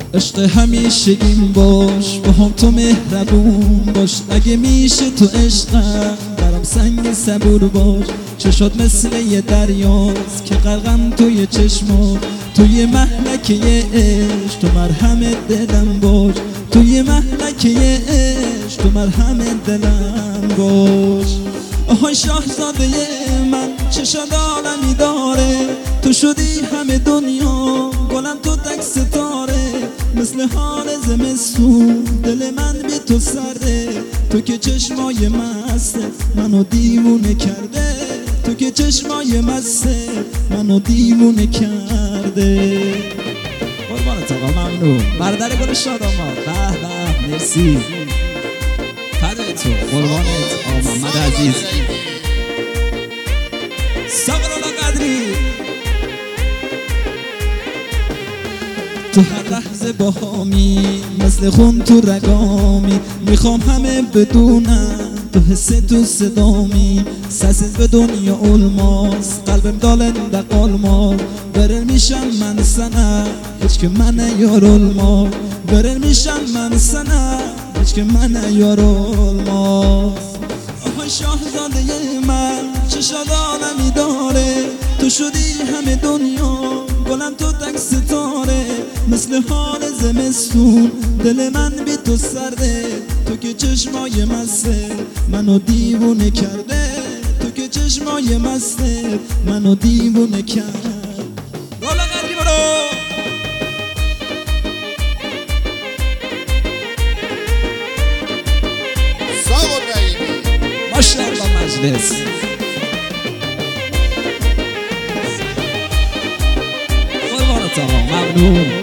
عشق همیشگیم باش، با هم تو مهربون باش. اگه میشه تو عشقم برام سنگ صبور باش. چشات مثل یه دریاست که غرقم توی چشمات، توی محلکه عشق تو مرهم دلم باش. توی محلکه عشق تو مرهم دلم باش. آهای شاهزاده من چشات عالمی داره، تو شدی همه دنیا گلم تو تک ستاره. مثل حال زمستون دل من بی تو سرده، تو که چشمای مسته منو دیوونه کرده. تو که چشمای مسته منو دیوونه کرده. قربانت آقا، ممنون. برادر گل شاداما، به به، مرسی. فدای تو، قربانت آقا محمد عزیز. ساقر قدری تو هر لحظه باهامی، مثل خون تو رگامی. میخوام همه بدونن تو حس تو صدامی. سست به دنیا علماس، قلبم دالنده قلماس. برر میشم من سنه هیچ که من یار علماس. برر میشم من سنه هیچ که من یار علماس. آهای شاهزاده من چشات عالمی داره، تو شدی همه دنیا گلم تو تک ستاره. مثل حال زمستون دل من بی تو سرده، تو که چشمای مسته منو دیوونه کرده. تو که چشمای مسته منو دیوونه کرد. رولا قدری برو. ساقر رحیمی ماشاءالله مجلس. قربانت آقا، ممنون.